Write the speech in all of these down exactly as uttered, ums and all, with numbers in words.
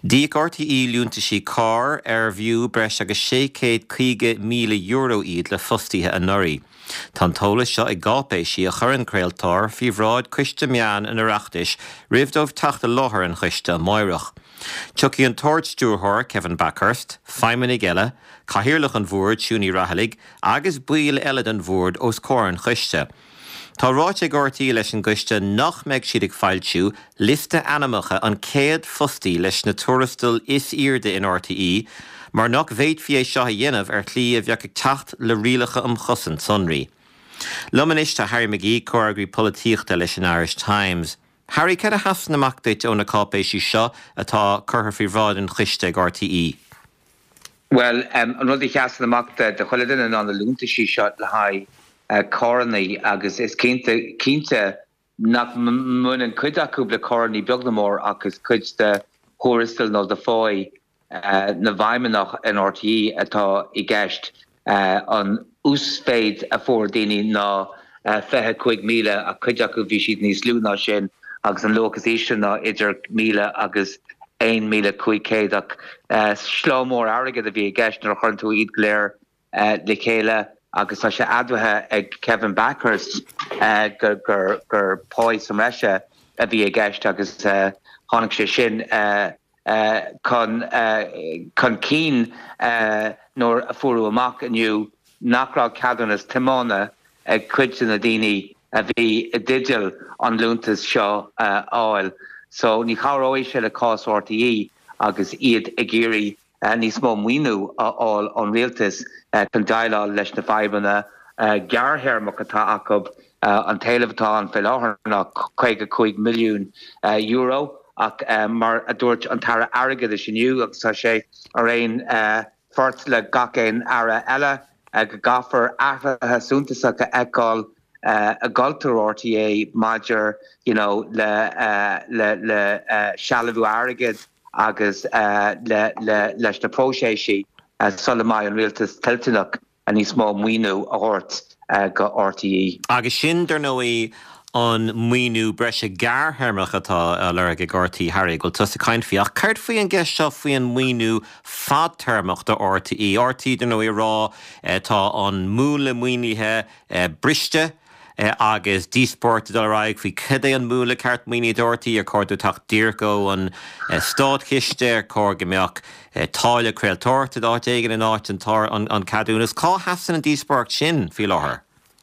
Díag R T é lúnta sí cá ar bhiú breis agus sé céad cíoga míle euro iad le fustithe an Nuraí. Tá tóla seo ag gápéis sí a churann craoltóir fí bhráid cuiste meán in Oireachtais ribhdómh teachta láthair an chuiste Moirich. Tucí an tóir stúrthóir Kevin Backhurst, feiminig eile, caithfirlach an bhúr Siúní Rathalaigh agus buil eile an bhúr os córan chuiste. Tá ráit ag R T é leis an gcuiste nach méid siad ag fáiltiú lista anamacha an céad fustaí leis na tuarastal is irde in R T é, mar nach bhéid fi é seo a dhéanamh ar clí a bheadh ag teacht le rialacha am chosan sonraí. Lumanis tá Harry McGee córagraí polítíochta leis an Irish Times. Harry, cad a hasna amachtait óna cápéisí seo atá curtha fí bhráid an chuiste ag R T é? Well, um, an rudí hasna amachta de chuile duine an na lúnta sí seo le haid Uh, Corny agus is cínta cínta nach mun an cuid acu le Corny beagnamór agus cuid de chóristal nó de fói uh, na bhaimeach in R T é atá i gceist uh, an úsféid a fór daoine ná uh, fethe chuig míle a cuid acu bhí siad níos lúna sin agus an locas éiste ná idir míle agus ein míle chuig céad ach uh, slómór airgad a bhí i gceist nar chuirn tú iad léir uh, le chéile agus tá sé admhaithe ag Kevin Backhurst uh, gur gur gur póid som reise a bhí a gceist agus uh, tháinig sé sin uh, uh, chun uh, chun cín uh, nóair a fuairú amach aniu nachrá ceadúnas timána ag cuid na daoine a bhí i digital an lúntas seo uh, áil. So ní charóéis sé le cás R T é agus iad a géirí Uh, níos mó muoinú áil an rialtas uh, chun dailá leis na faibanna uh, gearthéarmach atá acu uh, an taobhtá an fé láthair nach chuige chuig milliún uh, euro ach uh, mar a dúirt an tara airgad is sinniu agus tá sé ar réon uh, fort le gacéin ara eile uh, go gafar airthe súntasacha eáil uh, a galtar R T é maidir you know, le, uh, le, le uh, sealamhú airgad agus uh, le, le, leis na próséisi uh, solamai an rialtas tiltinach a níos mó muoinú a hort uh, go R T é. Agus sin dar nóí an muoinú breis a gearthéarmach atá uh, le ag R T é Harry go tusa caint fiach. Cairt faoi an gceist seo faoi an muoinú fadtéarmach do R T é. R T é dar nóí rá uh, tá an múla muoinithe uh, briste Uh, agus dísport doraig fi cedé an múla ceart muoine dortaí ar cordú tacht díirgó an uh, stádchiste ar cór gombeach uh, táile creaaltóirta dáit éigen an áit an tar an, an cadúnas. Cá hasan an dísport sin fi láthair?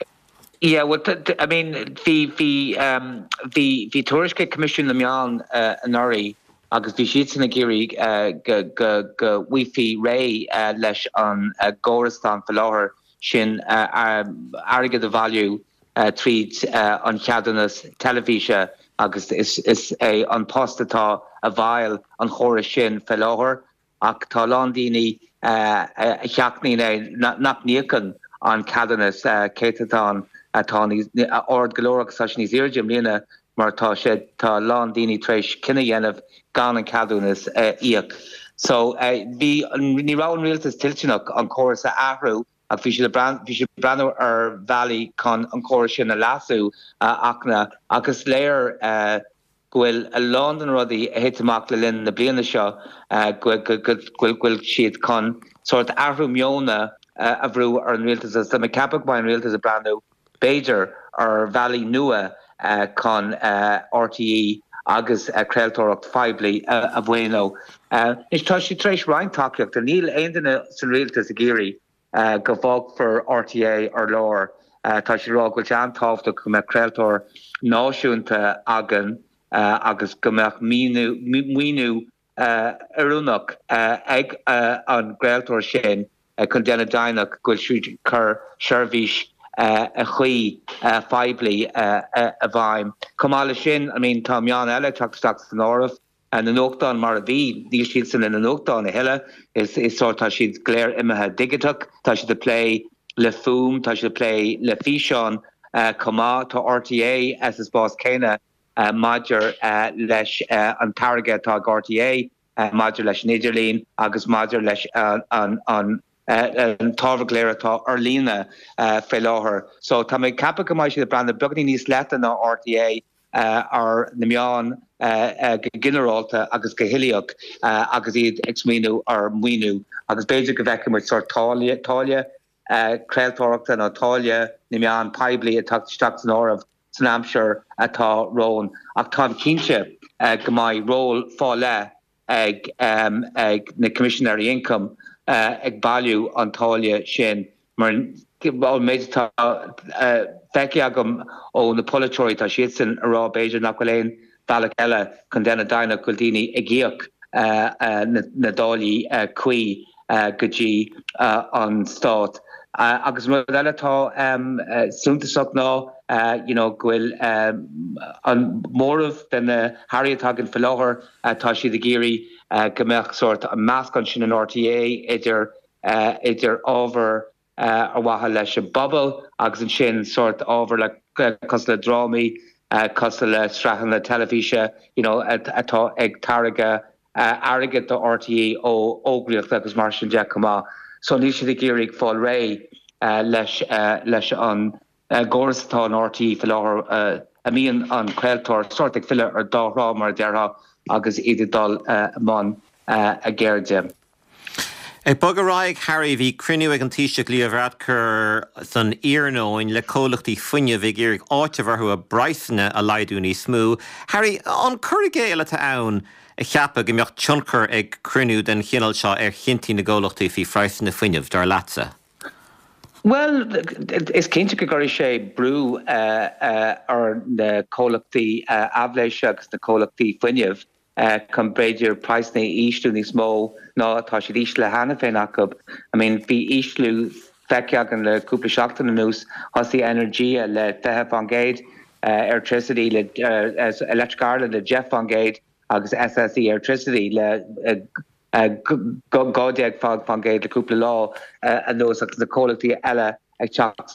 Yeah, well, t- t- I mean, the the um the the Tuairisce Commission na meán uh, an Nuraí agus bhí siad san na géirí uh, go go go wifi ré uh, leis an uh, Górastan fi láthair sin uh, um, airgad a value Uh, tríd uh, an cheadanas televíse agus is, is é an postatá a bhail an chóra sin fe láthair ach tá lán daoine uh, uh, cheachnaí é nach níochan an ceadanas uh, céitatán atá uh, ord golóraach sa níos iirde mlíana mar tá sé tá lán daoine tréis cinenne dhéanamh gan an ceadúnas uh, íoc. So bhí uh, ní rá an rialtas tilteach an chóras a ahrú ach bhí sé breanú ar bhealaí chun an chóir sin na lasú uh, achna agus léir uh, gohfuil a London rudaí a héiteach le linn na bliana seo uh, gohfuil siad chun sort ahrú meona uh, a bhrú ar an rialtas as me capach mai an rialtas a breanú Beiidir ar bhealaí nua uh, chun uh, R T é agus uh, creaaltóireacht feibli uh, a bhfuinó. Uh, is tá si tréis reintáireacht a níl aon duine san rialtas a géirí Uh, go bhog for R T é ar lár uh, tá sé rá goil an táfta go meach creaaltóir náisiúnta agan uh, agus go meach muoinú uh, arúnach uh, ag uh, an creaaltóir sin uh, chun déanana dainach goil siúd chur seirbhís uh, a chuí uh, feibli uh, uh, a bhaim. Comála sin, I mean, tá meán eile teachtaach san áireamh an an nóchtán mar a bhí, dír siad san in an nóchtán a heile is is sort tá siad gléir imethe digiteach, tá siad a play le fúm, tá siad a play le físeán uh, comá tá R T é as is bás céine uh, maidir uh, leis uh, an targa tá R T é uh, maidir leis Nidirlín agus maidir leis uh, an an Uh, an tábhar léir atá ar lína uh, fé láthair. So tá mé cappa go mai siad a brand beagní níos leta ná R T é uh, ar na meán uh, uh, generalta agus go hiliach uh, agus iad exminu ar muinu agus beidir go bheice mar sort tália tália uh, creaaltóireachta nó tália na meán peibli a tucht an áramh san Hampshire atá rón ach tá cinse uh, go mai ról fá le ag, um, ag na commissionary income uh, ag bailú an tália sin mar méid tá uh, feici agam ó na polytóirí tá siad san ará beidir nach goléon bailach eile chun denna daine go daoine ag gíoch uh, uh, na, na dálaí uh, cuí uh, go dtí uh, an stát. Uh, agus mar eile tá um, uh, súntasach ná uh, you know, gohfuil um, an mórmh den na Harrietag an felláthair uh, tá siad a géirí uh, gombeach sort a measc an sin an R T A idir uh, idir ábhar Uh, ar watha leis a bobbal agus an sin sort ábhar le uh, cos le drámaí, uh, cos le strachan le telefíse, you know, atá ag tarige uh, airgid do R T A ó ógriacht agus mar sin de cumá. So ní siad a géirí fáil ré uh, leis, uh, leis an uh, górastá an R T A felláthair uh, a míon an creaaltóir sort ag fille ar dárá mar deartha agus iad dal uh, man uh, a géirde. Ag bogaráig Harry bhí cruniú ag an tíiseach líomhreat chur san iarnóin le cólachtaí fuinne bhí géirigh áite bharthú a braithne a laidúní smú. Harry, an curigé eile tá ann a cheappa go mbeocht tionchar ag cruniú den chinál seo ar chintí na gólachtaí fhí freisna fuinnemh dar lása. Well, is cinnte go gurí sé brú uh, uh, ar na cólachtaí uh, abléise agus na cólachtaí fuinnemh. Uh, come breidir praisna íslu ní smó ná tá siad ísle hana féin acab. I mean, bhí íslu feiceagan le cúpla seachtain na nús hosí energia le feitheamh an géid, uh, electricity le uh, Electric Ireland le Jeff an géid agus S S E electricity le uh, uh, gádeag fág fan géid le cúpla lá uh, a nús agus na cólachtaí eile ag teach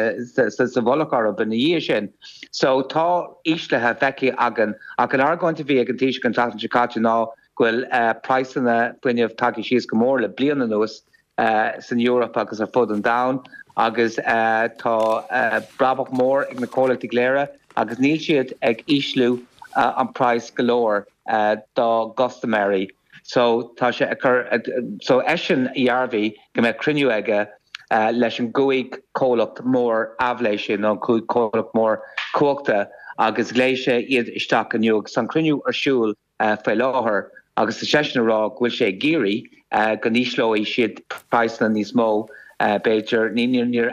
sa bholachar ab na dhé sin. So tá íslethe feici agan ach an argáinte bhí ag an tíise an tatan sicáte ná ghfuil uh, praissanna buinneamh takeí síos go mór le bliana nús uh, san Europa agus ar fud an down agus uh, tá uh, brabach mór ag na cólachtaí léire agus níl siad ag íslú uh, an price galore uh, dá customary. So tá sé uh, so eisian iarmhí go mbeidh cruniú aige Uh, leis an goig cólacht mór abléise nó cólacht mór cóachta agus léise iad isteach aniuag san cruniú ar siúil uh, fé láthair agus sa seisna rá bhfuil sé géirí uh, go níoslóí siad praisna níos mó uh, beidir níor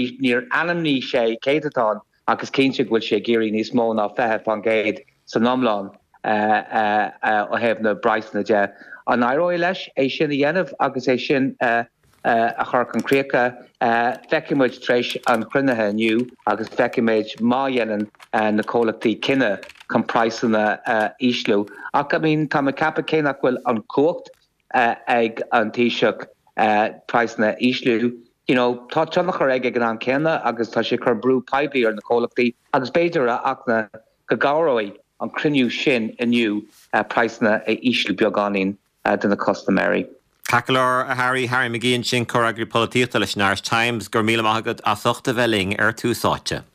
anamní sé céitatán agus cinnte bhfuil sé géirí níos mó ná feitheh an géad san nomláin uh, uh, uh, ó hebh na braisna de. An airóí leis é sin a dhéanamh agus é sin uh, Uh, a chur an críocha uh, feicimuid treis an crunethe nniu agus feiciméid má dhéanaan uh, na cólachtaí cinenne chun praissanna uh, íslú. Ach I mean, tá a cappa céannach bhfuil an cócht uh, ag an tíiseach uh, praissanna íslú. You know, tá tunnach ar ag ag an céanna agus tá sé chur brú peibí ar na cólachtaí agus béidir ach na go gáróid an cruniú sin aniu uh, praissanna é íslú beagáín uh, den na customary. Cacalar a Harry Harry McGean sin chor agri políochta leis Irish Times gur míle maigad a sochta bheling ar túsáte.